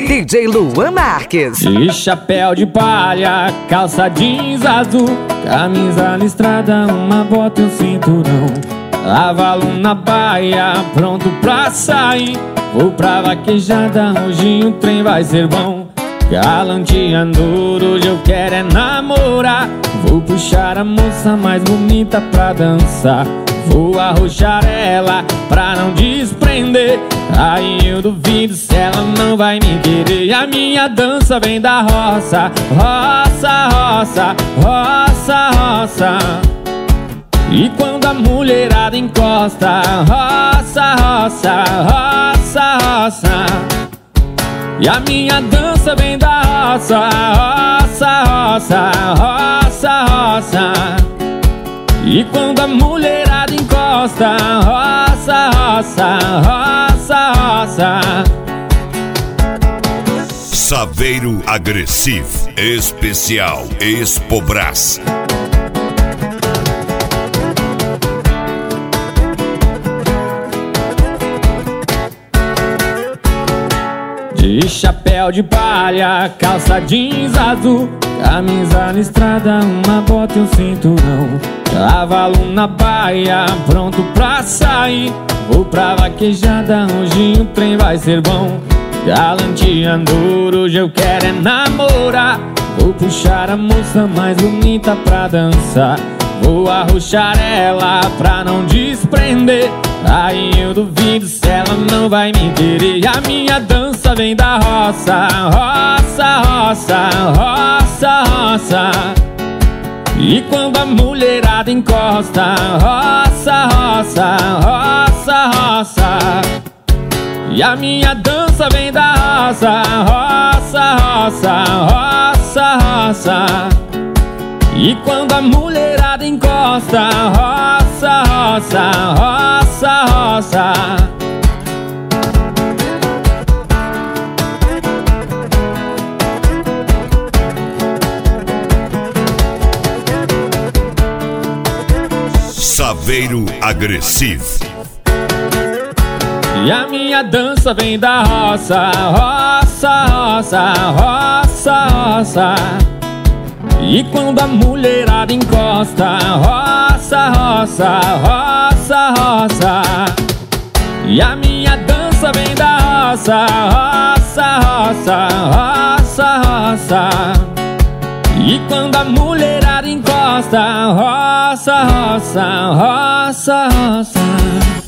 DJ Luan Marques. De chapéu de palha, calça jeans azul, camisa listrada, uma bota e um cinturão, cavalo na baia, pronto pra sair. Vou pra vaquejada, hoje o trem vai ser bom. Galanteando, hoje eu quero é namorar. Vou puxar a moça mais bonita pra dançar. Vou arrochar ela pra não desprender. Aí eu duvido se ela não vai me querer. A minha dança vem da roça, roça, roça, roça, roça. E quando a mulherada encosta, roça, roça, roça, roça. E a minha dança vem da roça, roça, roça, roça, roça. E quando a mulherada encosta, roça, roça, roça, roça. Saveiro Agressivo, especial Expobras. De chapéu de palha, calça jeans azul, camisa listrada, uma bota e um cinturão, cavalo na baia, pronto pra sair. Vou pra vaquejada, hoje o trem vai ser bom. Galanteando, hoje eu quero é namorar. Vou puxar a moça mais bonita pra dançar. Vou arrochar ela pra não desprender. Aí eu duvido se ela não vai me querer. A minha dança vem da roça, roça, roça, roça, roça. E quando a mulherada encosta, roça, roça, roça, roça. E a minha dança vem da roça, roça, roça, roça, roça. E quando a mulherada encosta, roça, roça, roça, roça. Saveiro Agressivo. E a minha dança vem da roça, roça, roça, roça, roça. E quando a mulherada encosta, roça, roça, roça, roça. E a minha dança vem da roça, roça, roça, roça, roça. E quando a mulherada encosta, roça, roça, roça, roça.